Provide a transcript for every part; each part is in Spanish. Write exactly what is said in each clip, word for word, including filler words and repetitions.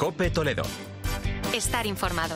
COPE Toledo. Estar informado.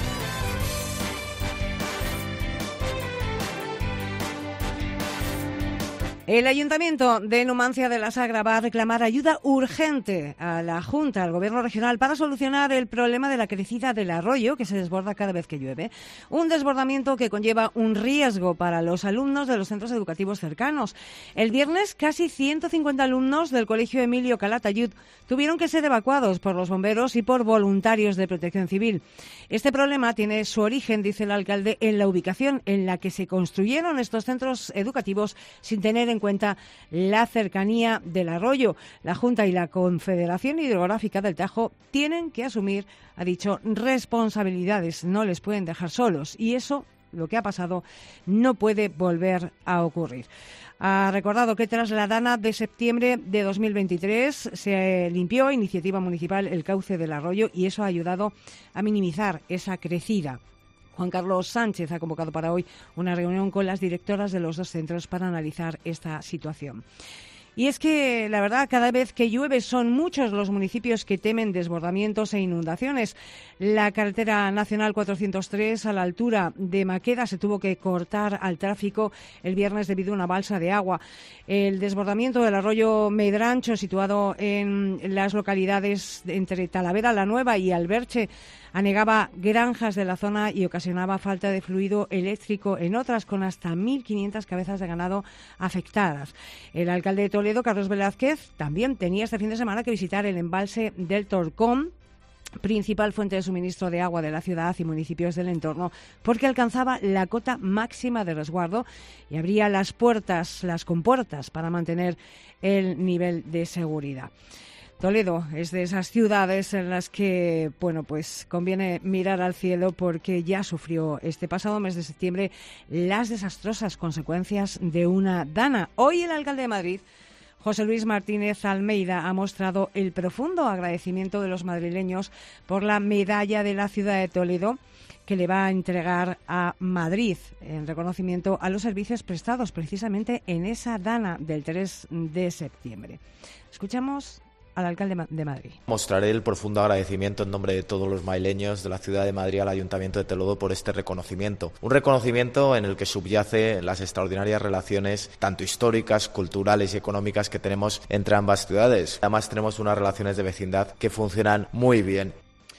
El Ayuntamiento de Numancia de la Sagra va a reclamar ayuda urgente a la Junta, al Gobierno regional, para solucionar el problema de la crecida del arroyo que se desborda cada vez que llueve. Un desbordamiento que conlleva un riesgo para los alumnos de los centros educativos cercanos. El viernes, casi ciento cincuenta alumnos del Colegio Emilio Calatayud tuvieron que ser evacuados por los bomberos y por voluntarios de Protección Civil. Este problema tiene su origen, dice el alcalde, en la ubicación en la que se construyeron estos centros educativos sin tener en cuenta la cercanía del arroyo. La Junta y la Confederación Hidrográfica del Tajo tienen que asumir, ha dicho, responsabilidades, no les pueden dejar solos, y eso, lo que ha pasado, no puede volver a ocurrir. Ha recordado que tras la dana de septiembre de dos mil veintitrés se limpió a iniciativa municipal el cauce del arroyo y eso ha ayudado a minimizar esa crecida. Juan Carlos Sánchez ha convocado para hoy una reunión con las directoras de los dos centros para analizar esta situación. Y es que, la verdad, cada vez que llueve son muchos los municipios que temen desbordamientos e inundaciones. La carretera nacional cuatrocientos tres, a la altura de Maqueda, se tuvo que cortar al tráfico el viernes debido a una balsa de agua. El desbordamiento del arroyo Medrancho, situado en las localidades entre Talavera la Nueva y Alberche, anegaba granjas de la zona y ocasionaba falta de fluido eléctrico en otras, con hasta mil quinientas cabezas de ganado afectadas. El alcalde de Toledo, Carlos Velázquez, también tenía este fin de semana que visitar el embalse del Torcón, principal fuente de suministro de agua de la ciudad y municipios del entorno, porque alcanzaba la cota máxima de resguardo y abría las puertas, las compuertas para mantener el nivel de seguridad. Toledo es de esas ciudades en las que, bueno, pues conviene mirar al cielo porque ya sufrió este pasado mes de septiembre las desastrosas consecuencias de una dana. Hoy el alcalde de Madrid, José Luis Martínez Almeida, ha mostrado el profundo agradecimiento de los madrileños por la medalla de la ciudad de Toledo que le va a entregar a Madrid en reconocimiento a los servicios prestados precisamente en esa dana del tres de septiembre. Escuchamos al alcalde de Madrid. Mostraré el profundo agradecimiento en nombre de todos los madrileños de la ciudad de Madrid al Ayuntamiento de Toledo por este reconocimiento. Un reconocimiento en el que subyace las extraordinarias relaciones, tanto históricas, culturales y económicas, que tenemos entre ambas ciudades. Además, tenemos unas relaciones de vecindad que funcionan muy bien.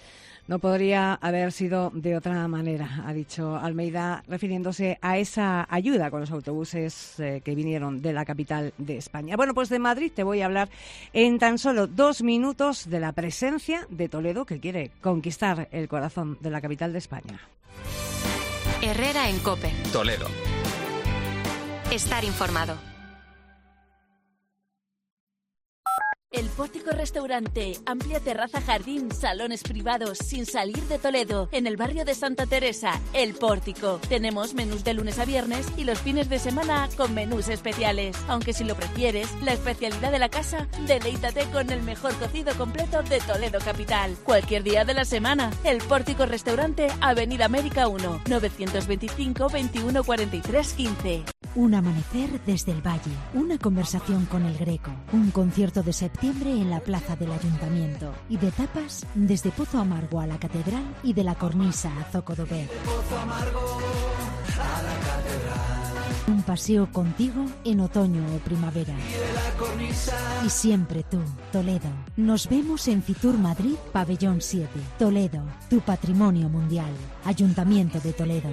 No podría haber sido de otra manera, ha dicho Almeida, refiriéndose a esa ayuda con los autobuses eh, que vinieron de la capital de España. Bueno, pues de Madrid te voy a hablar en tan solo dos minutos de la presencia de Toledo, que quiere conquistar el corazón de la capital de España. Herrera en COPE. Toledo. Estar informado. El Pórtico Restaurante, amplia terraza, jardín, salones privados, sin salir de Toledo, en el barrio de Santa Teresa, El Pórtico. Tenemos menús de lunes a viernes y los fines de semana con menús especiales. Aunque si lo prefieres, la especialidad de la casa, deleítate con el mejor cocido completo de Toledo capital. Cualquier día de la semana, El Pórtico Restaurante, Avenida América uno, novecientos veinticinco, veintiuno cuarenta y tres, quince. Un amanecer desde el Valle, una conversación con el Greco, un concierto de septiembre en la plaza del Ayuntamiento y de tapas desde Pozo Amargo a la Catedral y de la Cornisa a Zocodover. Un paseo contigo en otoño o primavera. Y siempre tú, Toledo. Nos vemos en Fitur Madrid, Pabellón siete. Toledo, tu patrimonio mundial. Ayuntamiento de Toledo.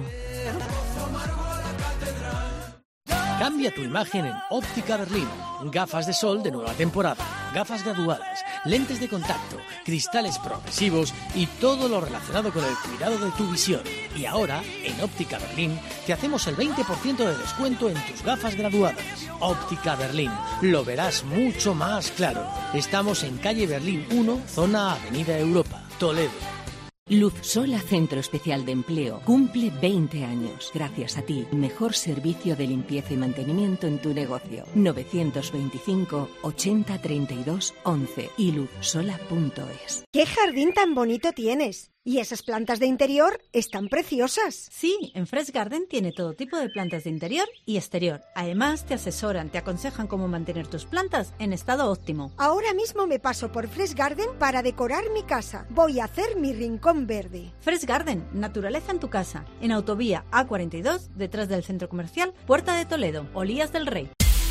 Cambia tu imagen en Óptica Berlín. Gafas de sol de nueva temporada, gafas graduadas, lentes de contacto, cristales progresivos y todo lo relacionado con el cuidado de tu visión. Y ahora, en Óptica Berlín, te hacemos el veinte por ciento de descuento en tus gafas graduadas. Óptica Berlín, lo verás mucho más claro. Estamos en calle Berlín uno, zona Avenida Europa, Toledo. Luz Sola Centro Especial de Empleo cumple veinte años. Gracias a ti, mejor servicio de limpieza y mantenimiento en tu negocio. novecientos veinticinco, ochenta, treinta y dos, once y luz sola punto es. ¡Qué jardín tan bonito tienes! Y esas plantas de interior están preciosas. Sí, en Fresh Garden tiene todo tipo de plantas de interior y exterior. Además, te asesoran, te aconsejan cómo mantener tus plantas en estado óptimo. Ahora mismo me paso por Fresh Garden para decorar mi casa. Voy a hacer mi rincón verde. Fresh Garden, naturaleza en tu casa. En Autovía A cuarenta y dos, detrás del Centro Comercial Puerta de Toledo, Olías del Rey.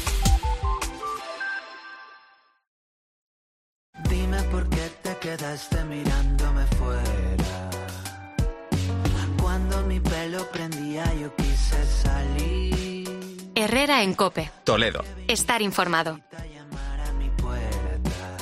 Dime por qué te quedaste mirándome fuera. Cuando mi pelo prendía yo quise salir. Herrera en COPE. Toledo. Estar informado. Llamar a mi puerta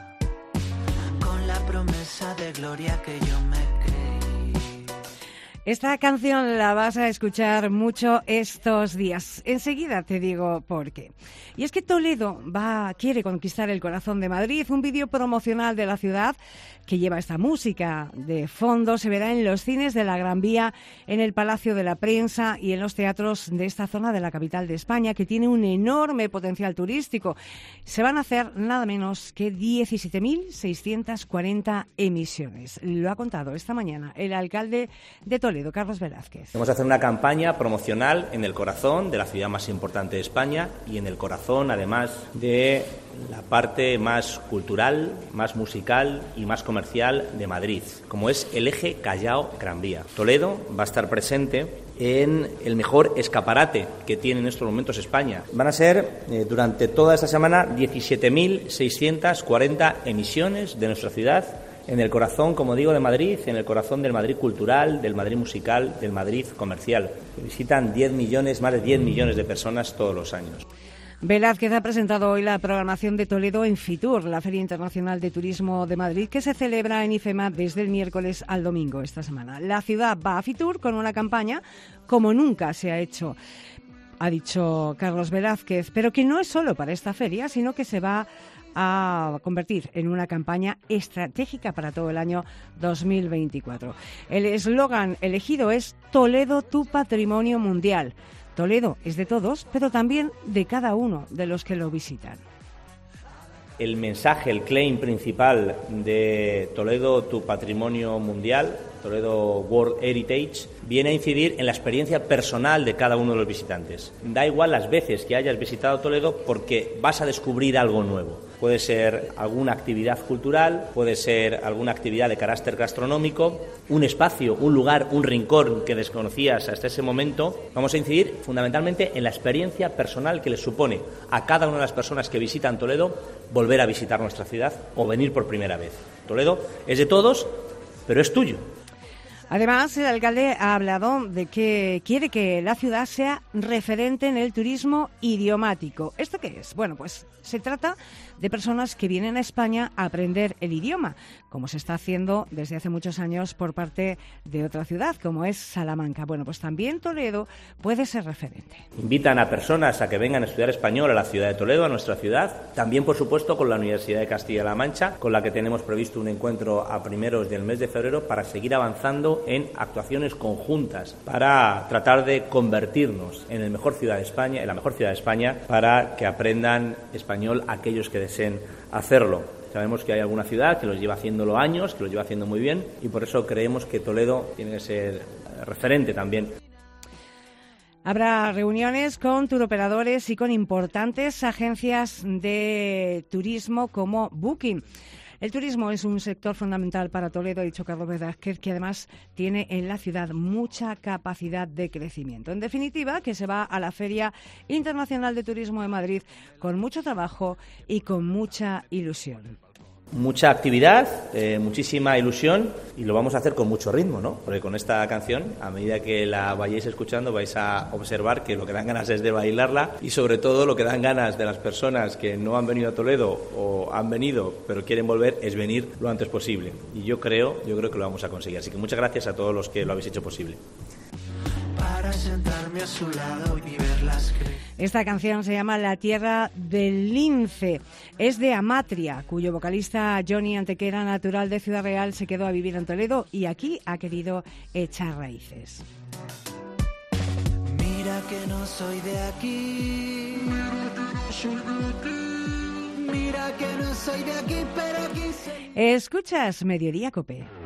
con la promesa de gloria que yo me creí. Esta canción la vas a escuchar mucho estos días. Enseguida te digo por qué. Y es que Toledo va, quiere conquistar el corazón de Madrid. Un vídeo promocional de la ciudad que lleva esta música de fondo se verá en los cines de la Gran Vía, en el Palacio de la Prensa y en los teatros de esta zona de la capital de España, que tiene un enorme potencial turístico. Se van a hacer nada menos que diecisiete mil seiscientas cuarenta emisiones. Lo ha contado esta mañana el alcalde de Toledo, Carlos Velázquez. Vamos a hacer una campaña promocional en el corazón de la ciudad más importante de España y en el corazón, además, de la parte más cultural, más musical y más comercial de Madrid, como es el eje Callao-Gran Vía. Toledo va a estar presente en el mejor escaparate que tiene en estos momentos España. Van a ser, eh, durante toda esta semana, diecisiete mil seiscientas cuarenta emisiones de nuestra ciudad, en el corazón, como digo, de Madrid, en el corazón del Madrid cultural, del Madrid musical, del Madrid comercial. Visitan diez millones, más de diez millones de personas todos los años. Velázquez ha presentado hoy la programación de Toledo en Fitur, la Feria Internacional de Turismo de Madrid, que se celebra en IFEMA desde el miércoles al domingo esta semana. La ciudad va a Fitur con una campaña como nunca se ha hecho, ha dicho Carlos Velázquez, pero que no es solo para esta feria, sino que se va a convertir en una campaña estratégica para todo el año dos mil veinticuatro. El eslogan elegido es Toledo, tu patrimonio mundial. Toledo es de todos, pero también de cada uno de los que lo visitan. El mensaje, el claim principal de Toledo, tu patrimonio mundial, Toledo World Heritage, viene a incidir en la experiencia personal de cada uno de los visitantes. Da igual las veces que hayas visitado Toledo porque vas a descubrir algo nuevo. Puede ser alguna actividad cultural, puede ser alguna actividad de carácter gastronómico, un espacio, un lugar, un rincón que desconocías hasta ese momento. Vamos a incidir fundamentalmente en la experiencia personal que les supone a cada una de las personas que visitan Toledo volver a visitar nuestra ciudad o venir por primera vez. Toledo es de todos, pero es tuyo. Además, el alcalde ha hablado de que quiere que la ciudad sea referente en el turismo idiomático. ¿Esto qué es? Bueno, pues se trata de personas que vienen a España a aprender el idioma, como se está haciendo desde hace muchos años por parte de otra ciudad, como es Salamanca. Bueno, pues también Toledo puede ser referente. Invitan a personas a que vengan a estudiar español a la ciudad de Toledo, a nuestra ciudad. También, por supuesto, con la Universidad de Castilla-La Mancha, con la que tenemos previsto un encuentro a primeros del mes de febrero para seguir avanzando en actuaciones conjuntas para tratar de convertirnos en la mejor ciudad de España, en la mejor ciudad de España, para que aprendan español aquellos que deseen hacerlo. Sabemos que hay alguna ciudad que lo lleva haciéndolo años, que lo lleva haciendo muy bien, y por eso creemos que Toledo tiene que ser referente también. Habrá reuniones con turoperadores y con importantes agencias de turismo como Booking. El turismo es un sector fundamental para Toledo, ha dicho Carlos Velázquez, que además tiene en la ciudad mucha capacidad de crecimiento. En definitiva, que se va a la Feria Internacional de Turismo de Madrid con mucho trabajo y con mucha ilusión. Mucha actividad, eh, muchísima ilusión, y lo vamos a hacer con mucho ritmo, ¿no? Porque con esta canción, a medida que la vayáis escuchando, vais a observar que lo que dan ganas es de bailarla, y sobre todo lo que dan ganas de las personas que no han venido a Toledo o han venido pero quieren volver es venir lo antes posible. Y yo creo, yo creo que lo vamos a conseguir. Así que muchas gracias a todos los que lo habéis hecho posible. Para sentarme a su lado y ver las cre- Esta canción se llama La Tierra del Lince. Es de Amatria, cuyo vocalista Johnny Antequera, natural de Ciudad Real, se quedó a vivir en Toledo y aquí ha querido echar raíces. Mira que no soy de aquí. Mira que no soy de aquí, pero aquí soy. Escuchas Mediodía COPE.